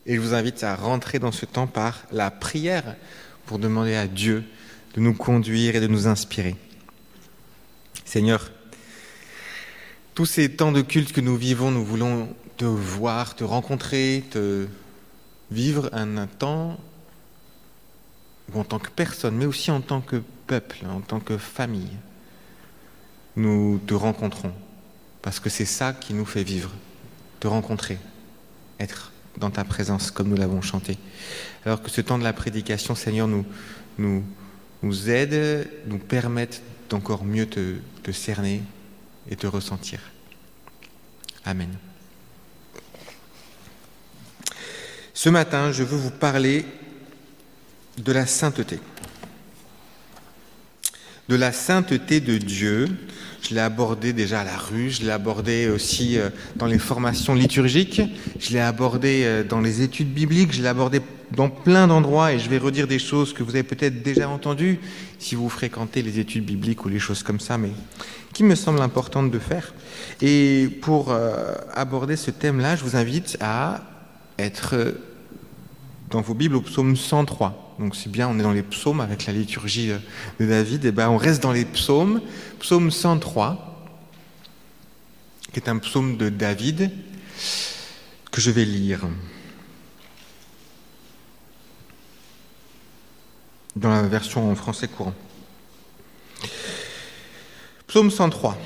Et je vous invite à rentrer dans ce temps par la prière pour demander à Dieu de nous conduire et de nous inspirer. Seigneur, tous ces temps de culte que nous vivons, nous voulons te voir, te rencontrer, te vivre un temps où en tant que personne, mais aussi en tant que peuple, en tant que famille, nous te rencontrons. Parce que c'est ça qui nous fait vivre, te rencontrer, être dans ta présence comme nous l'avons chanté. Alors que ce temps de la prédication, Seigneur, nous aide, nous permette d'encore mieux te cerner et te ressentir. Amen. Ce matin, je veux vous parler de la sainteté. De la sainteté de Dieu. Je l'ai abordé déjà à la rue, je l'ai abordé aussi dans les formations liturgiques, je l'ai abordé dans les études bibliques, je l'ai abordé dans plein d'endroits et je vais redire des choses que vous avez peut-être déjà entendues si vous fréquentez les études bibliques ou les choses comme ça, mais qui me semblent importantes de faire. Et pour aborder ce thème-là, je vous invite à être dans vos Bibles au psaume 103. Donc c'est bien, on est dans les psaumes avec la liturgie de David, et ben on reste dans les psaumes. Psaume 103, qui est un psaume de David, que je vais lire. Dans la version en français courant. Psaume 103,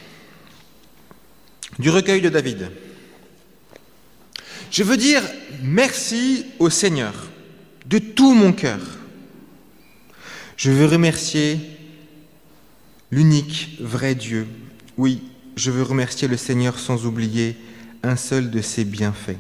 du recueil de David. Je veux dire merci au Seigneur de tout mon cœur. Je veux remercier l'unique vrai Dieu. Oui, je veux remercier le Seigneur sans oublier un seul de ses bienfaits.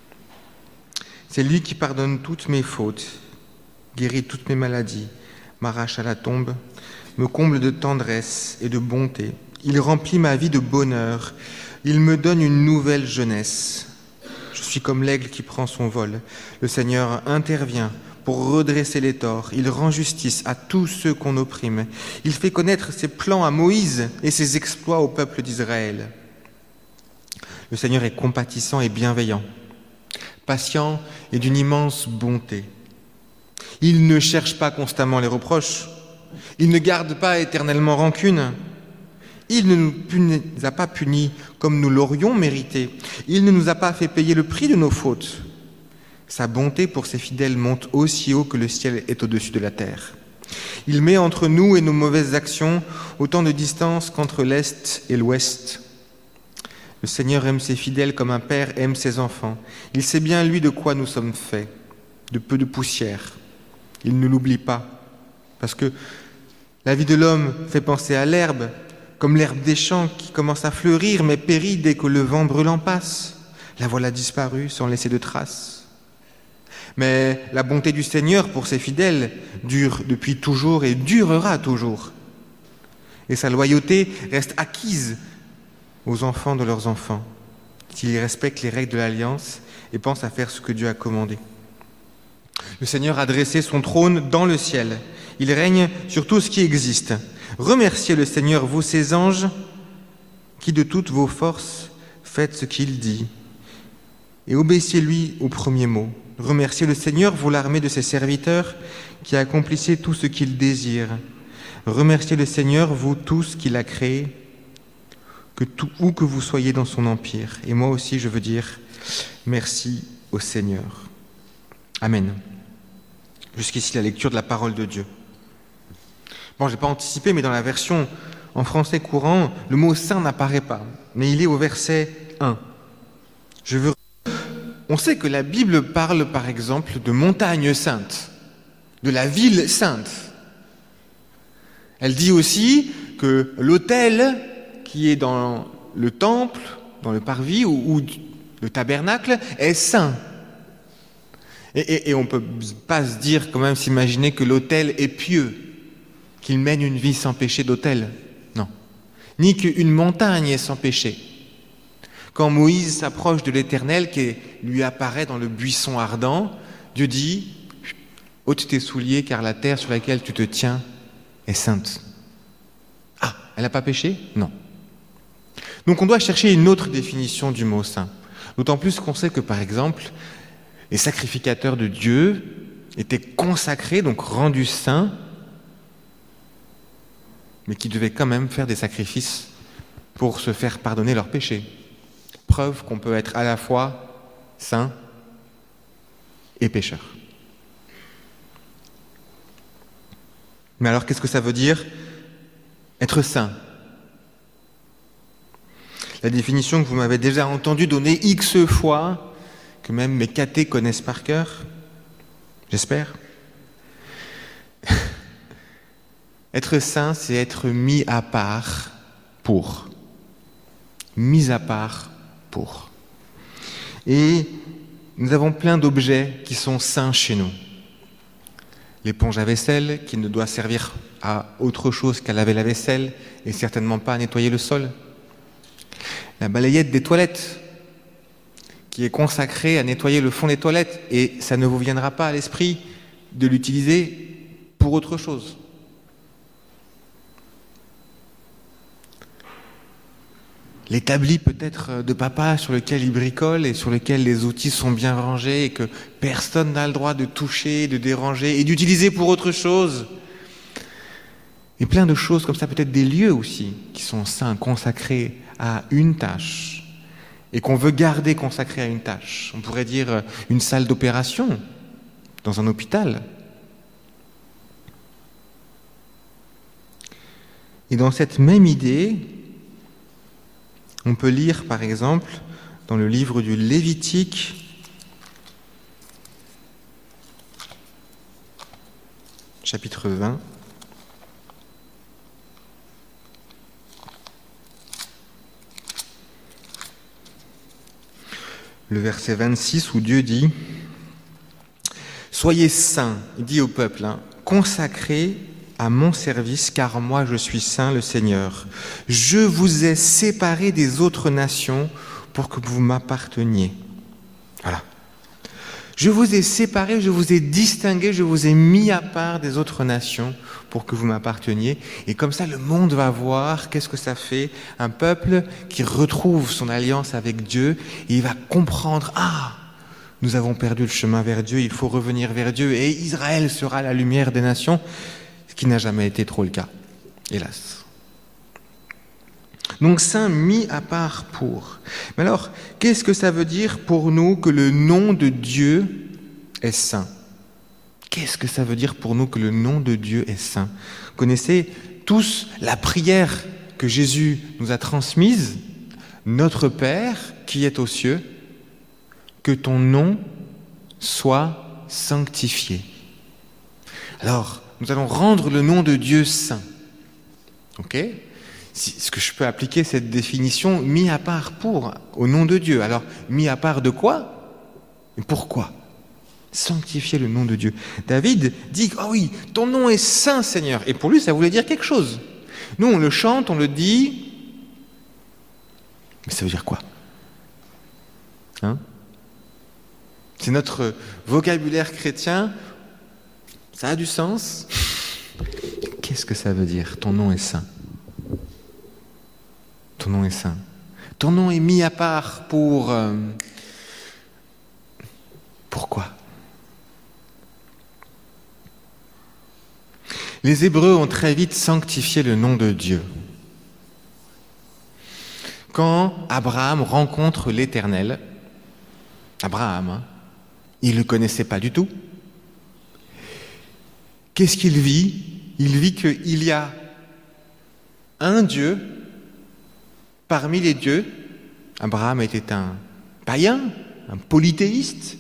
C'est lui qui pardonne toutes mes fautes, guérit toutes mes maladies, m'arrache à la tombe, me comble de tendresse et de bonté. Il remplit ma vie de bonheur, il me donne une nouvelle jeunesse. Je suis comme l'aigle qui prend son vol. Le Seigneur intervient pour redresser les torts. Il rend justice à tous ceux qu'on opprime. Il fait connaître ses plans à Moïse et ses exploits au peuple d'Israël. Le Seigneur est compatissant et bienveillant, patient et d'une immense bonté. Il ne cherche pas constamment les reproches. Il ne garde pas éternellement rancune. Il ne nous a pas punis comme nous l'aurions mérité. Il ne nous a pas fait payer le prix de nos fautes. Sa bonté pour ses fidèles monte aussi haut que le ciel est au-dessus de la terre. Il met entre nous et nos mauvaises actions autant de distance qu'entre l'Est et l'Ouest. Le Seigneur aime ses fidèles comme un père aime ses enfants. Il sait bien, lui, de quoi nous sommes faits, de peu de poussière. Il ne l'oublie pas, parce que la vie de l'homme fait penser à l'herbe, comme l'herbe des champs qui commence à fleurir, mais périt dès que le vent brûlant passe. La voilà disparue sans laisser de traces. Mais la bonté du Seigneur pour ses fidèles dure depuis toujours et durera toujours. Et sa loyauté reste acquise aux enfants de leurs enfants, s'ils respectent les règles de l'Alliance et pensent à faire ce que Dieu a commandé. Le Seigneur a dressé son trône dans le ciel. Il règne sur tout ce qui existe. Remerciez le Seigneur, vous ses anges, qui de toutes vos forces faites ce qu'il dit. Et obéissez-lui au premier mot. Remerciez le Seigneur, vous l'armée de ses serviteurs, qui accomplissez tout ce qu'il désire. Remerciez le Seigneur, vous tous qu'il a créés, où que vous soyez dans son empire. Et moi aussi, je veux dire merci au Seigneur. Amen. Jusqu'ici, la lecture de la parole de Dieu. Bon, je n'ai pas anticipé, mais dans la version en français courant, le mot « saint » n'apparaît pas, mais il est au verset 1. On sait que la Bible parle, par exemple, de montagne sainte, de la ville sainte. Elle dit aussi que l'autel qui est dans le temple, dans le parvis ou le tabernacle, est saint. Et on ne peut pas se dire, quand même, s'imaginer que l'autel est pieux, qu'il mène une vie sans péché d'autel. Non. Ni qu'une montagne est sans péché. Quand Moïse s'approche de l'Éternel, qui lui apparaît dans le buisson ardent, Dieu dit « ôte tes souliers, car la terre sur laquelle tu te tiens est sainte. » Ah, elle n'a pas péché ? Non. Donc on doit chercher une autre définition du mot saint. D'autant plus qu'on sait que, par exemple, Les sacrificateurs de Dieu étaient consacrés, donc rendus saints, mais qui devaient quand même faire des sacrifices pour se faire pardonner leurs péchés. Preuve qu'on peut être à la fois saint et pécheur. Mais alors, qu'est-ce que ça veut dire être saint? La définition que vous m'avez déjà entendu donner X fois, que même mes cathés connaissent par cœur, j'espère. Être saint, c'est être mis à part pour. Mis à part pour. Et nous avons plein d'objets qui sont saints chez nous. L'éponge à vaisselle, qui ne doit servir à autre chose qu'à laver la vaisselle et certainement pas à nettoyer le sol. La balayette des toilettes, qui est consacrée à nettoyer le fond des toilettes, et ça ne vous viendra pas à l'esprit de l'utiliser pour autre chose. L'établi peut-être de papa sur lequel il bricole et sur lequel les outils sont bien rangés et que personne n'a le droit de toucher, de déranger et d'utiliser pour autre chose. Et plein de choses comme ça, peut-être des lieux aussi qui sont saints, consacrés à une tâche et qu'on veut garder consacrés à une tâche. On pourrait dire une salle d'opération dans un hôpital. Et dans cette même idée, on peut lire, par exemple, dans le livre du Lévitique, chapitre 20, le verset 26, où Dieu dit « Soyez saints », il dit au peuple, consacrés à mon service, car moi je suis saint, le Seigneur. Je vous ai séparés des autres nations pour que vous m'apparteniez. Voilà. Je vous ai séparés, je vous ai distingués, je vous ai mis à part des autres nations pour que vous m'apparteniez. Et comme ça, le monde va voir qu'est-ce que ça fait, un peuple qui retrouve son alliance avec Dieu, et il va comprendre, nous avons perdu le chemin vers Dieu, il faut revenir vers Dieu, et Israël sera la lumière des nations. Ce qui n'a jamais été trop le cas, hélas. Donc, saint, mis à part pour. Mais alors, qu'est-ce que ça veut dire pour nous que le nom de Dieu est saint? Qu'est-ce que ça veut dire pour nous que le nom de Dieu est saint? Vous connaissez tous la prière que Jésus nous a transmise, Notre Père qui est aux cieux, que ton nom soit sanctifié. Alors, nous allons rendre le nom de Dieu saint. Ok ? Est-ce que je peux appliquer cette définition mis à part pour, au nom de Dieu? Alors, mis à part de quoi? Et pourquoi? Sanctifier le nom de Dieu. David dit, oui, ton nom est saint, Seigneur. Et pour lui, ça voulait dire quelque chose. Nous, on le chante, on le dit. Mais ça veut dire quoi? C'est notre vocabulaire chrétien. Ça a du sens. Qu'est-ce que ça veut dire? Ton nom est saint. Ton nom est saint. Ton nom est mis à part pour... Pourquoi? Les Hébreux ont très vite sanctifié le nom de Dieu. Quand Abraham rencontre l'Éternel, Abraham, il ne le connaissait pas du tout. Qu'est-ce qu'il vit? Il vit qu'il y a un Dieu parmi les dieux. Abraham était un païen, un polythéiste,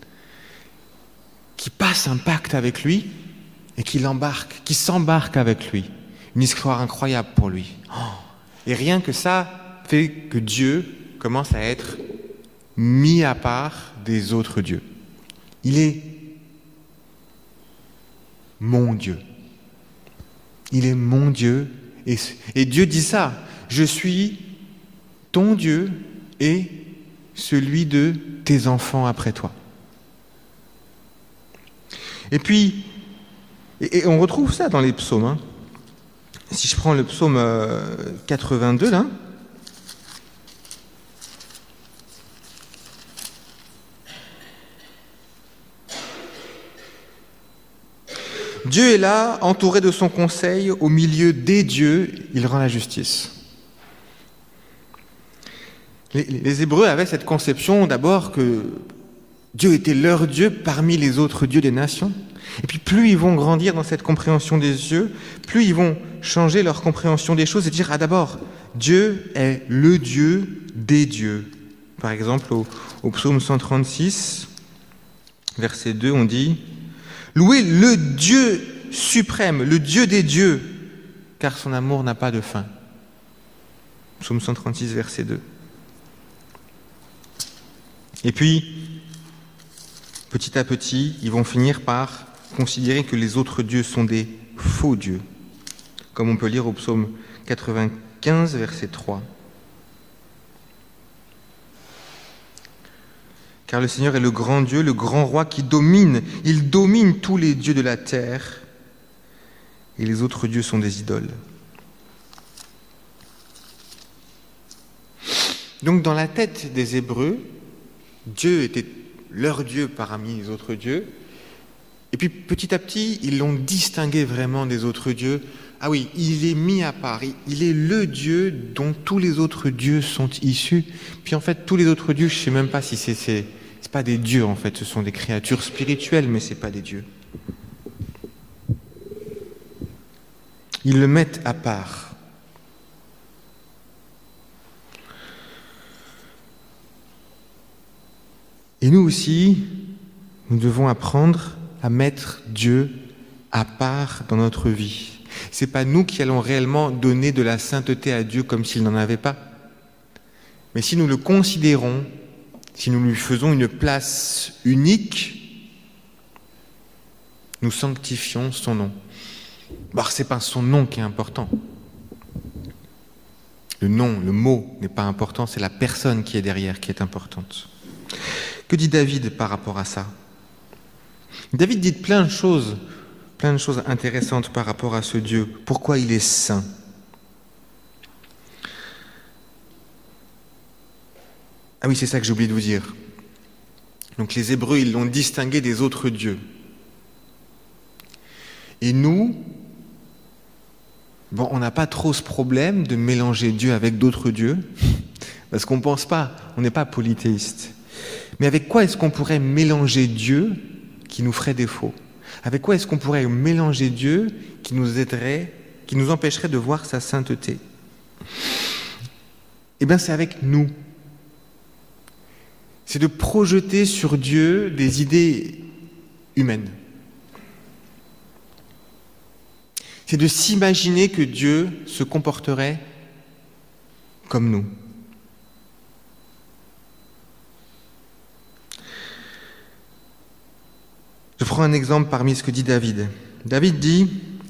qui passe un pacte avec lui et qui s'embarque avec lui. Une histoire incroyable pour lui. Et rien que ça fait que Dieu commence à être mis à part des autres dieux. Il est mon Dieu. Il est mon Dieu. Et Dieu dit ça. Je suis ton Dieu et celui de tes enfants après toi. Et puis, et on retrouve ça dans les psaumes. Si je prends le psaume 82, là, Dieu est là, entouré de son conseil, au milieu des dieux, il rend la justice. Les Hébreux avaient cette conception d'abord que Dieu était leur Dieu parmi les autres dieux des nations. Et puis plus ils vont grandir dans cette compréhension des dieux, plus ils vont changer leur compréhension des choses et dire, d'abord, Dieu est le Dieu des dieux. Par exemple, au psaume 136, verset 2, on dit « Louez le Dieu suprême, le Dieu des dieux, car son amour n'a pas de fin. » Psaume 136, verset 2. Et puis, petit à petit, ils vont finir par considérer que les autres dieux sont des faux dieux, comme on peut lire au psaume 95, verset 3. Car le Seigneur est le grand Dieu, le grand roi qui domine, il domine tous les dieux de la terre, et les autres dieux sont des idoles. Donc dans la tête des Hébreux, Dieu était leur Dieu parmi les autres dieux. Et puis petit à petit, ils l'ont distingué vraiment des autres dieux. Ah oui, il est mis à part. Il est le Dieu dont tous les autres dieux sont issus. Puis en fait, tous les autres dieux, je ne sais même pas si c'est pas des dieux en fait. Ce sont des créatures spirituelles, mais c'est pas des dieux. Ils le mettent à part. Et nous aussi, nous devons apprendre à mettre Dieu à part dans notre vie. Ce n'est pas nous qui allons réellement donner de la sainteté à Dieu comme s'il n'en avait pas. Mais si nous le considérons, si nous lui faisons une place unique, nous sanctifions son nom. Alors, ce n'est pas son nom qui est important. Le nom, le mot n'est pas important, c'est la personne qui est derrière qui est importante. Que dit David par rapport à ça ? David dit plein de choses intéressantes par rapport à ce Dieu. Pourquoi il est saint ? Ah oui, c'est ça que j'ai oublié de vous dire. Donc les Hébreux, ils l'ont distingué des autres dieux. Et nous, on n'a pas trop ce problème de mélanger Dieu avec d'autres dieux, parce qu'on ne pense pas, on n'est pas polythéiste. Mais avec quoi est-ce qu'on pourrait mélanger Dieu qui nous ferait défaut ? Avec quoi est-ce qu'on pourrait mélanger Dieu qui nous aiderait, qui nous empêcherait de voir sa sainteté ? Eh bien, c'est avec nous. C'est de projeter sur Dieu des idées humaines. C'est de s'imaginer que Dieu se comporterait comme nous. Je prends un exemple parmi ce que dit David. David dit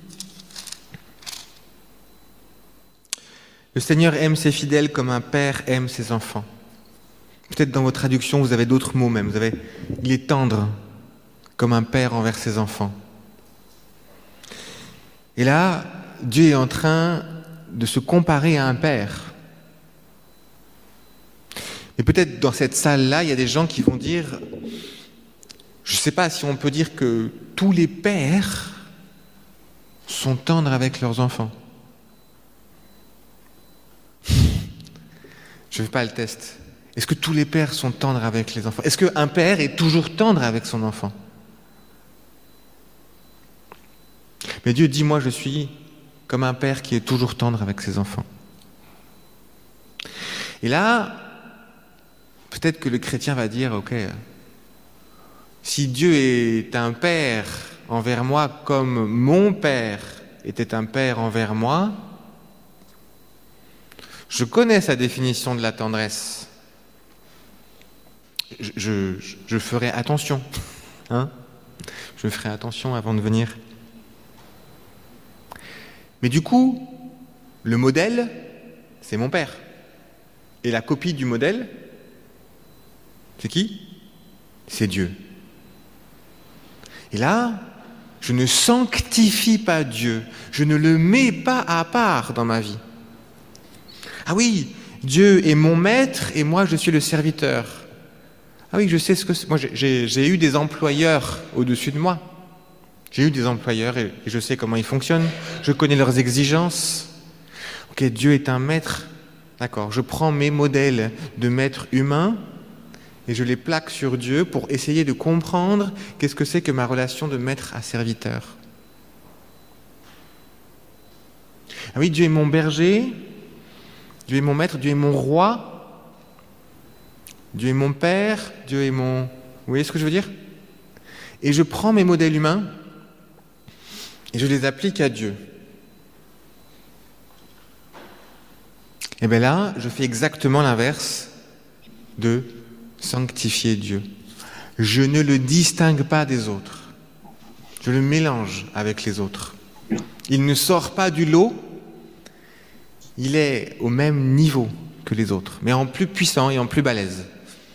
« Le Seigneur aime ses fidèles comme un père aime ses enfants. » Peut-être dans vos traductions, vous avez d'autres mots même. Il est tendre comme un père envers ses enfants. Et là, Dieu est en train de se comparer à un père. Et peut-être dans cette salle-là, il y a des gens qui vont dire... Je ne sais pas si on peut dire que tous les pères sont tendres avec leurs enfants. Je ne fais pas le test. Est-ce que tous les pères sont tendres avec les enfants ? Est-ce qu'un père est toujours tendre avec son enfant ? Mais Dieu dit, moi je suis comme un père qui est toujours tendre avec ses enfants. Et là, peut-être que le chrétien va dire, ok, si Dieu est un père envers moi comme mon père était un père envers moi, je connais sa définition de la tendresse. Je ferai attention. Je ferai attention avant de venir. Mais du coup, le modèle, c'est mon père. Et la copie du modèle, c'est qui ? C'est Dieu. Et là, je ne sanctifie pas Dieu. Je ne le mets pas à part dans ma vie. Ah oui, Dieu est mon maître et moi je suis le serviteur. Ah oui, je sais ce que c'est. Moi j'ai eu des employeurs au-dessus de moi. J'ai eu des employeurs et je sais comment ils fonctionnent. Je connais leurs exigences. Ok, Dieu est un maître. D'accord, je prends mes modèles de maître humain et je les plaque sur Dieu pour essayer de comprendre qu'est-ce que c'est que ma relation de maître à serviteur. Ah oui, Dieu est mon berger, Dieu est mon maître, Dieu est mon roi, Dieu est mon père, Dieu est mon... Vous voyez ce que je veux dire? Et je prends mes modèles humains et je les applique à Dieu. Et bien là, je fais exactement l'inverse de sanctifier Dieu. Je ne le distingue pas des autres. Je le mélange avec les autres. Il ne sort pas du lot. Il est au même niveau que les autres, mais en plus puissant et en plus balèze.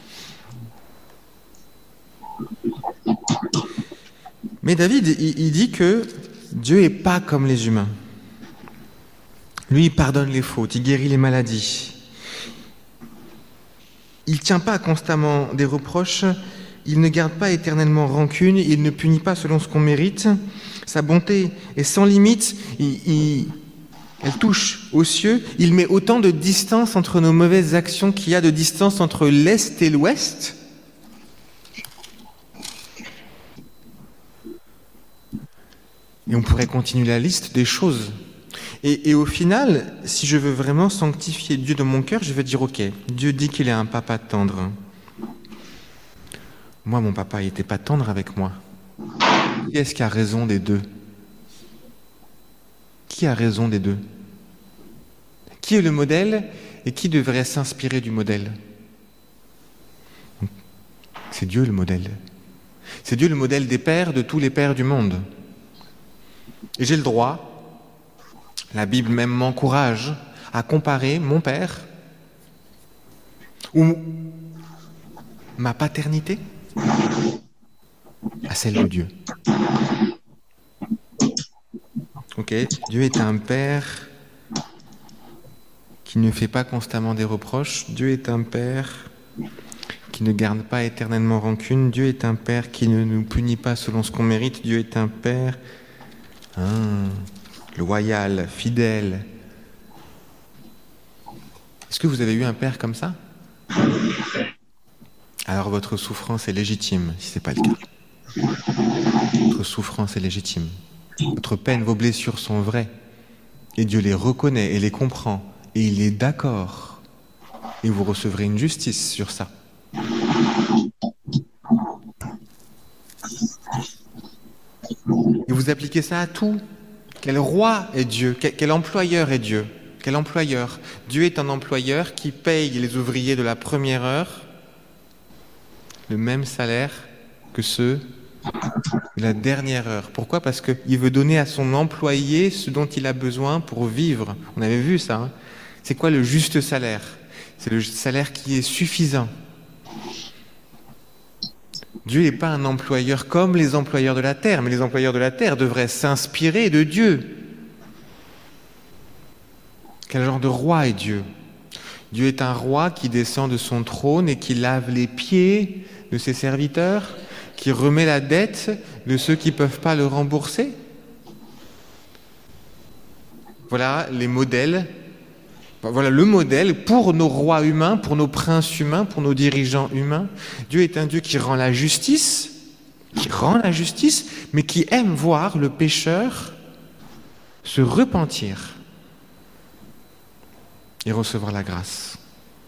Mais David, il dit que Dieu n'est pas comme les humains. Lui, il pardonne les fautes, il guérit les maladies. Il ne tient pas constamment des reproches, il ne garde pas éternellement rancune, il ne punit pas selon ce qu'on mérite. Sa bonté est sans limite, elle touche aux cieux. Il met autant de distance entre nos mauvaises actions qu'il y a de distance entre l'Est et l'Ouest. Et on pourrait continuer la liste des choses. Et au final, si je veux vraiment sanctifier Dieu dans mon cœur, je vais dire, ok, Dieu dit qu'il est un papa tendre. Moi, mon papa, il n'était pas tendre avec moi. Qui est-ce qui a raison des deux? Qui a raison des deux? Qui est le modèle et qui devrait s'inspirer du modèle? C'est Dieu le modèle. C'est Dieu le modèle des pères, de tous les pères du monde. Et j'ai le droit, la Bible même m'encourage à comparer mon père ou ma paternité à celle de Dieu. Ok, Dieu est un père qui ne fait pas constamment des reproches. Dieu est un père qui ne garde pas éternellement rancune. Dieu est un père qui ne nous punit pas selon ce qu'on mérite. Dieu est un père loyal, fidèle. Est-ce que vous avez eu un père comme ça? Alors votre souffrance est légitime, si ce n'est pas le cas. Votre souffrance est légitime. Votre peine, vos blessures sont vraies. Et Dieu les reconnaît et les comprend. Et il est d'accord. Et vous recevrez une justice sur ça. Et vous appliquez ça à tout. Quel roi est Dieu? Quel employeur est Dieu? Quel employeur? Dieu est un employeur qui paye les ouvriers de la première heure le même salaire que ceux de la dernière heure. Pourquoi? Parce qu'il veut donner à son employé ce dont il a besoin pour vivre. On avait vu ça. Hein? C'est quoi le juste salaire? C'est le salaire qui est suffisant. Dieu n'est pas un employeur comme les employeurs de la terre, mais les employeurs de la terre devraient s'inspirer de Dieu. Quel genre de roi est Dieu? Dieu est un roi qui descend de son trône et qui lave les pieds de ses serviteurs, qui remet la dette de ceux qui ne peuvent pas le rembourser. Voilà les modèles. Voilà le modèle pour nos rois humains, pour nos princes humains, pour nos dirigeants humains. Dieu est un Dieu qui rend la justice, mais qui aime voir le pécheur se repentir et recevoir la grâce.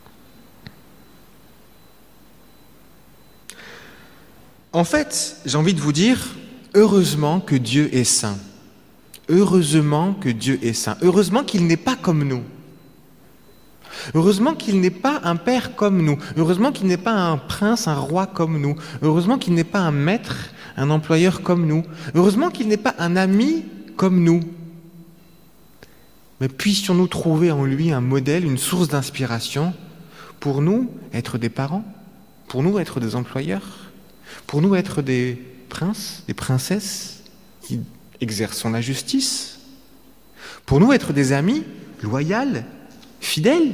En fait, j'ai envie de vous dire, heureusement que Dieu est saint. Heureusement que Dieu est saint. Heureusement qu'il n'est pas comme nous. Heureusement qu'il n'est pas un père comme nous. Heureusement qu'il n'est pas un prince, un roi comme nous. Heureusement qu'il n'est pas un maître, un employeur comme nous. Heureusement qu'il n'est pas un ami comme nous. Mais puissions-nous trouver en lui un modèle, une source d'inspiration pour nous être des parents, pour nous être des employeurs, pour nous être des princes, des princesses qui exerçons la justice, pour nous être des amis loyaux, fidèles.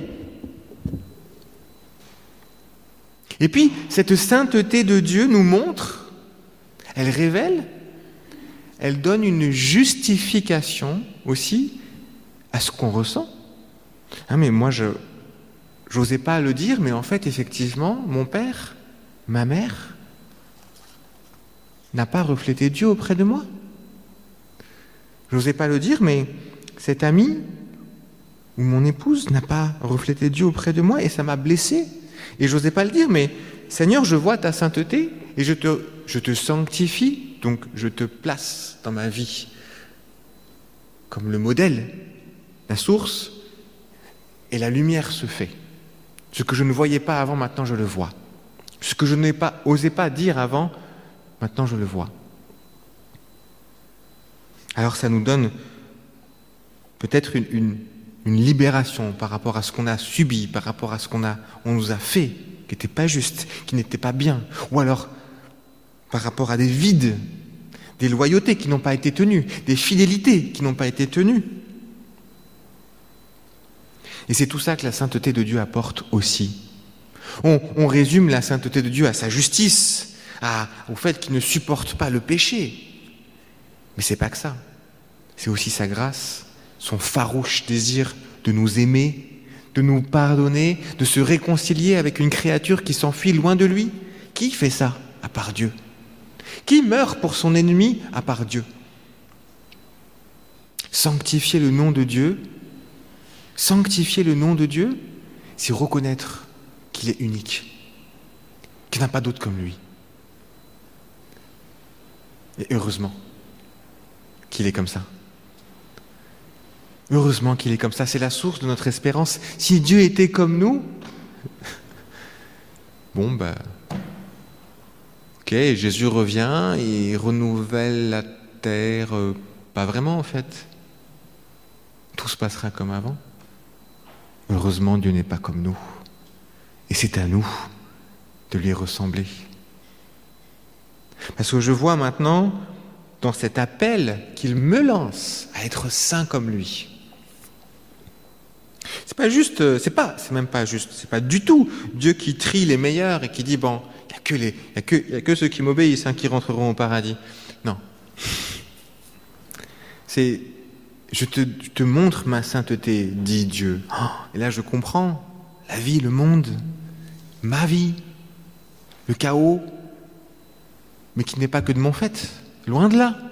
Et puis, cette sainteté de Dieu nous montre, elle révèle elle donne une justification aussi à ce qu'on ressent. Mais moi, j'osais pas le dire, mais en fait, effectivement, mon père, ma mère, n'a pas reflété Dieu auprès de moi. J'osais pas le dire, mais cet ami ou mon épouse n'a pas reflété Dieu auprès de moi et ça m'a blessé. Et j'osais pas le dire, mais Seigneur, je vois ta sainteté et je te sanctifie, donc je te place dans ma vie comme le modèle, la source, et la lumière se fait. Ce que je ne voyais pas avant, maintenant je le vois. Ce que je n'osais pas dire avant, maintenant je le vois. Alors ça nous donne peut-être une libération par rapport à ce qu'on a subi, par rapport à ce qu'on nous a fait, qui n'était pas juste, qui n'était pas bien, ou alors par rapport à des vides, des loyautés qui n'ont pas été tenues, des fidélités qui n'ont pas été tenues. Et c'est tout ça que la sainteté de Dieu apporte aussi. On résume la sainteté de Dieu à sa justice, au fait qu'il ne supporte pas le péché. Mais c'est pas que ça. C'est aussi sa grâce, son farouche désir de nous aimer, de nous pardonner, de se réconcilier avec une créature qui s'enfuit loin de lui. Qui fait ça à part Dieu? Qui meurt pour son ennemi à part Dieu? Sanctifier le nom de Dieu, c'est reconnaître qu'il est unique, qu'il n'y en a pas d'autre comme lui. Et heureusement qu'il est comme ça. Heureusement qu'il est comme ça, c'est la source de notre espérance. Si Dieu était comme nous, ok, Jésus revient et renouvelle la terre, pas vraiment en fait. Tout se passera comme avant. Heureusement, Dieu n'est pas comme nous. Et c'est à nous de lui ressembler. Parce que je vois maintenant, dans cet appel qu'il me lance à être saint comme lui. C'est même pas juste, c'est pas du tout Dieu qui trie les meilleurs et qui dit bon, il y a que ceux qui m'obéissent qui rentreront au paradis. Non. C'est je te montre ma sainteté, dit Dieu. Et là je comprends la vie, le monde, ma vie, le chaos, mais qui n'est pas que de mon fait, loin de là.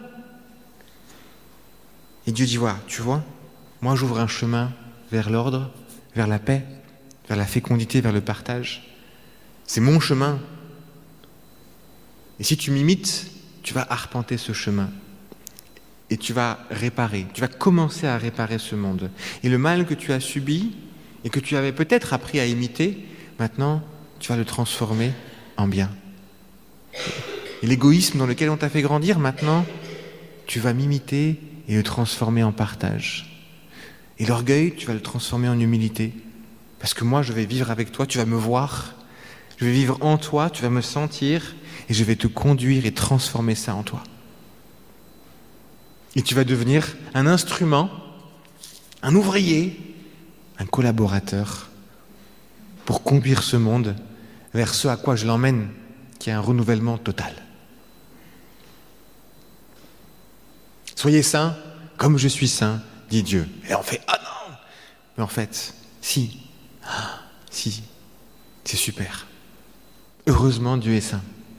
Et Dieu dit voilà, tu vois, moi j'ouvre un chemin vers l'ordre, vers la paix, vers la fécondité, vers le partage. C'est mon chemin. Et si tu m'imites, tu vas arpenter ce chemin. Et tu vas réparer, tu vas commencer à réparer ce monde. Et le mal que tu as subi et que tu avais peut-être appris à imiter, maintenant, tu vas le transformer en bien. Et l'égoïsme dans lequel on t'a fait grandir, maintenant, tu vas m'imiter et le transformer en partage. Et l'orgueil, tu vas le transformer en humilité. Parce que moi, je vais vivre avec toi, tu vas me voir, je vais vivre en toi, tu vas me sentir, et je vais te conduire et transformer ça en toi. Et tu vas devenir un instrument, un ouvrier, un collaborateur pour conduire ce monde vers ce à quoi je l'emmène, qui est un renouvellement total. Soyez saints comme je suis saint, dit Dieu. Et on fait « Ah non !» Mais en fait, si, c'est super. Heureusement, Dieu est saint.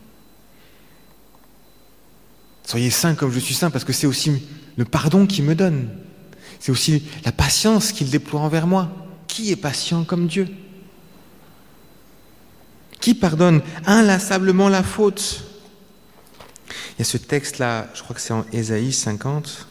Soyez saints comme je suis saint, parce que c'est aussi le pardon qu'il me donne. C'est aussi la patience qu'il déploie envers moi. Qui est patient comme Dieu? Qui pardonne inlassablement la faute? Il y a ce texte-là, je crois que c'est en Ésaïe 50.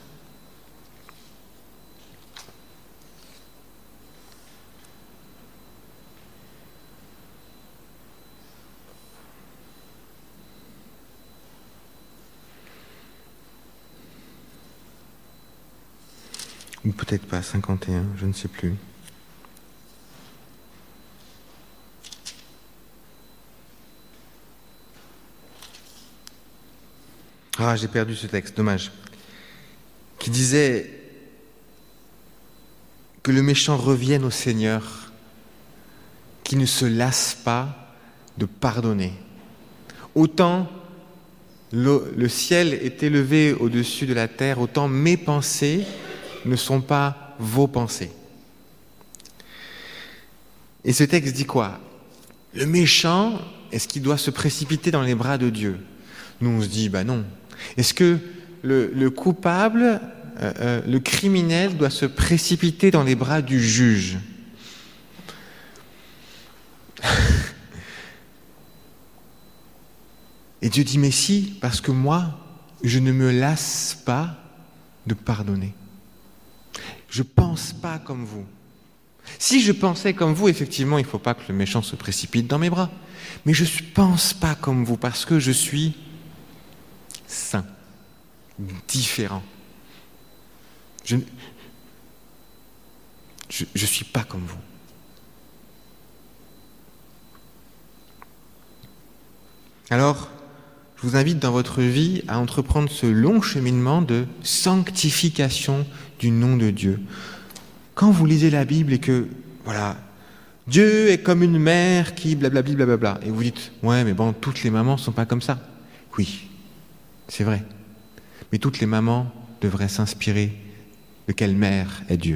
Ou peut-être pas, 51, je ne sais plus. Ah, j'ai perdu ce texte, dommage. Qui disait que le méchant revienne au Seigneur, qui ne se lasse pas de pardonner. Autant le ciel est élevé au-dessus de la terre, autant mes pensées ne sont pas vos pensées. Et ce texte dit quoi? Le méchant, est-ce qu'il doit se précipiter dans les bras de Dieu? Nous, on se dit, non. Est-ce que le coupable, le criminel, doit se précipiter dans les bras du juge? Et Dieu dit, mais si, parce que moi, je ne me lasse pas de pardonner. Je ne pense pas comme vous. Si je pensais comme vous, effectivement, il ne faut pas que le méchant se précipite dans mes bras. Mais je ne pense pas comme vous parce que je suis saint, différent. Je ne suis pas comme vous. Alors, je vous invite dans votre vie à entreprendre ce long cheminement de sanctification du nom de Dieu. Quand vous lisez la Bible et que, Dieu est comme une mère qui blablabli blablabla, et vous dites, ouais, mais toutes les mamans ne sont pas comme ça. Oui, c'est vrai. Mais toutes les mamans devraient s'inspirer de quelle mère est Dieu.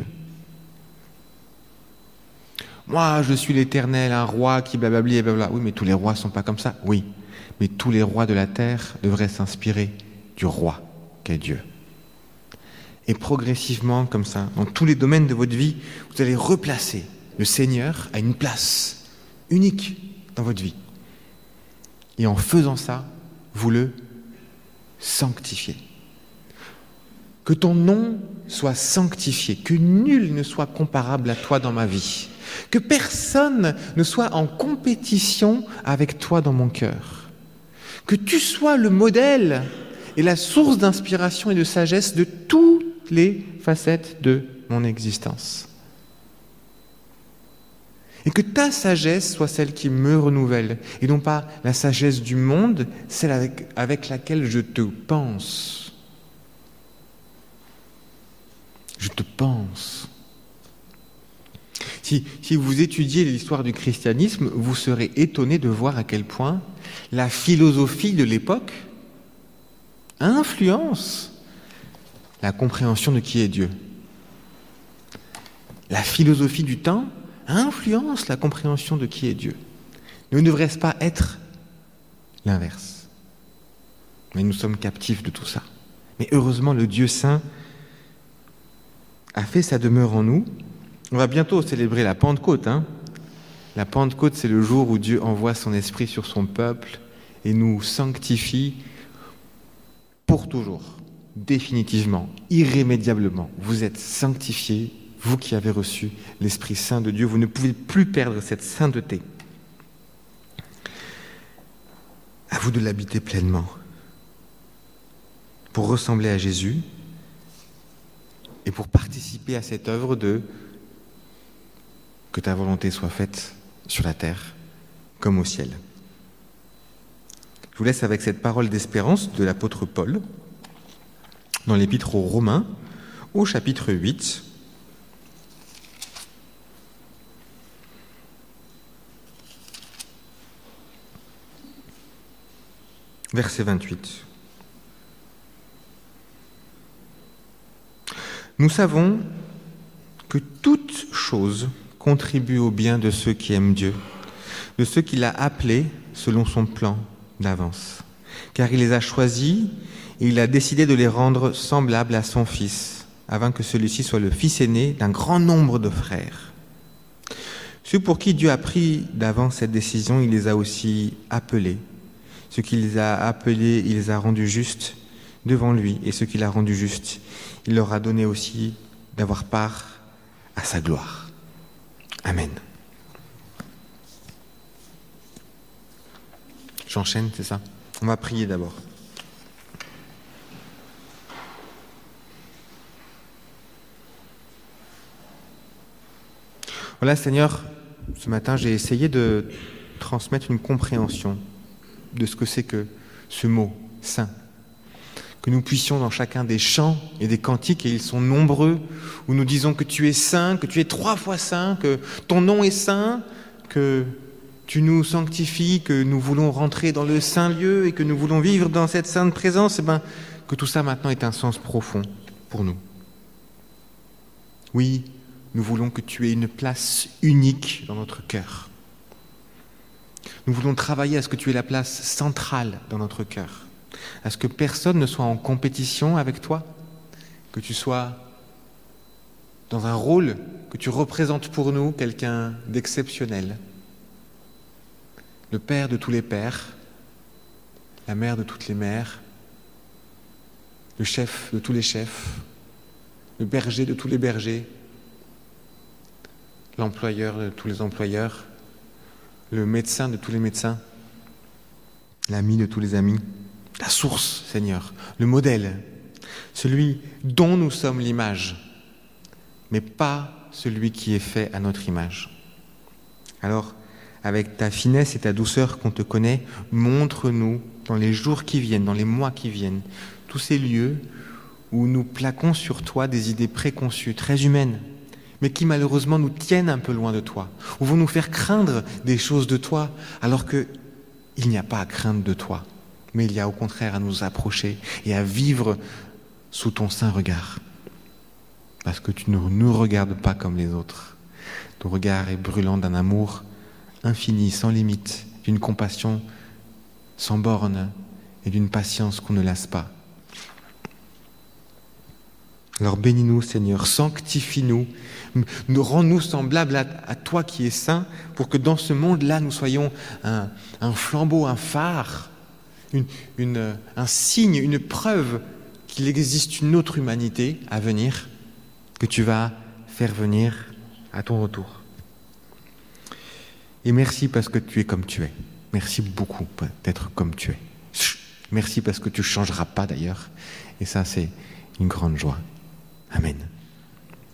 Moi, je suis l'Éternel, un roi qui blablabli et blablabla. Oui, mais tous les rois ne sont pas comme ça. Oui, mais tous les rois de la terre devraient s'inspirer du roi qu'est Dieu. Et progressivement, comme ça, dans tous les domaines de votre vie, vous allez replacer le Seigneur à une place unique dans votre vie. Et en faisant ça, vous le sanctifiez. Que ton nom soit sanctifié, que nul ne soit comparable à toi dans ma vie, que personne ne soit en compétition avec toi dans mon cœur, que tu sois le modèle et la source d'inspiration et de sagesse de toutes les facettes de mon existence. Et que ta sagesse soit celle qui me renouvelle, et non pas la sagesse du monde, celle avec laquelle je te pense. Je te pense. Si vous étudiez l'histoire du christianisme, vous serez étonné de voir à quel point la philosophie de l'époque influence la compréhension de qui est Dieu. La philosophie du temps influence la compréhension de qui est Dieu. Ne devrait-ce pas être l'inverse? Mais nous sommes captifs de tout ça. Mais heureusement, le Dieu saint a fait sa demeure en nous. On va bientôt célébrer la Pentecôte. La Pentecôte, c'est le jour où Dieu envoie son esprit sur son peuple et nous sanctifie pour toujours, définitivement, irrémédiablement. Vous êtes sanctifiés, vous qui avez reçu l'Esprit Saint de Dieu, vous ne pouvez plus perdre cette sainteté. À vous de l'habiter pleinement pour ressembler à Jésus et pour participer à cette œuvre de que ta volonté soit faite sur la terre comme au ciel. Je vous laisse avec cette parole d'espérance de l'apôtre Paul dans l'épître aux Romains, au chapitre 8. Verset 28. Nous savons que toute chose contribue au bien de ceux qui aiment Dieu, de ceux qu'il a appelés selon son plan d'avance. Car il les a choisis et il a décidé de les rendre semblables à son Fils, afin que celui-ci soit le fils aîné d'un grand nombre de frères. Ceux pour qui Dieu a pris d'avance cette décision, il les a aussi appelés. Ceux qu'il les a appelés, il les a rendus justes devant lui. Et ceux qu'il a rendus justes, il leur a donné aussi d'avoir part à sa gloire. Amen. J'enchaîne, c'est ça? On va prier d'abord. Voilà, Seigneur, ce matin, j'ai essayé de transmettre une compréhension de ce que c'est que ce mot, saint. Que nous puissions dans chacun des chants et des cantiques, et ils sont nombreux, où nous disons que tu es saint, que tu es 3 fois saint, que ton nom est saint, que tu nous sanctifies, que nous voulons rentrer dans le saint lieu et que nous voulons vivre dans cette sainte présence, que tout ça maintenant ait un sens profond pour nous. Oui, nous voulons que tu aies une place unique dans notre cœur. Nous voulons travailler à ce que tu aies la place centrale dans notre cœur, à ce que personne ne soit en compétition avec toi, que tu sois dans un rôle, que tu représentes pour nous quelqu'un d'exceptionnel, le Père de tous les pères, la mère de toutes les mères, le chef de tous les chefs, le berger de tous les bergers, l'employeur de tous les employeurs, le médecin de tous les médecins, l'ami de tous les amis, la source, Seigneur, le modèle, celui dont nous sommes l'image, mais pas celui qui est fait à notre image. Alors, avec ta finesse et ta douceur qu'on te connaît, montre-nous dans les jours qui viennent, dans les mois qui viennent, tous ces lieux où nous plaquons sur toi des idées préconçues, très humaines, mais qui malheureusement nous tiennent un peu loin de toi, ou vont nous faire craindre des choses de toi, alors qu'il n'y a pas à craindre de toi, mais il y a au contraire à nous approcher et à vivre sous ton saint regard. Parce que tu ne nous regardes pas comme les autres. Ton regard est brûlant d'un amour infini, sans limite, d'une compassion sans borne et d'une patience qu'on ne lasse pas. Alors bénis-nous, Seigneur, sanctifie-nous, rends-nous semblables à toi qui es saint, pour que dans ce monde-là, nous soyons un flambeau, un phare, un signe, une preuve qu'il existe une autre humanité à venir, que tu vas faire venir à ton retour. Et merci parce que tu es comme tu es. Merci beaucoup d'être comme tu es. Merci parce que tu ne changeras pas d'ailleurs. Et ça, c'est une grande joie. Amen.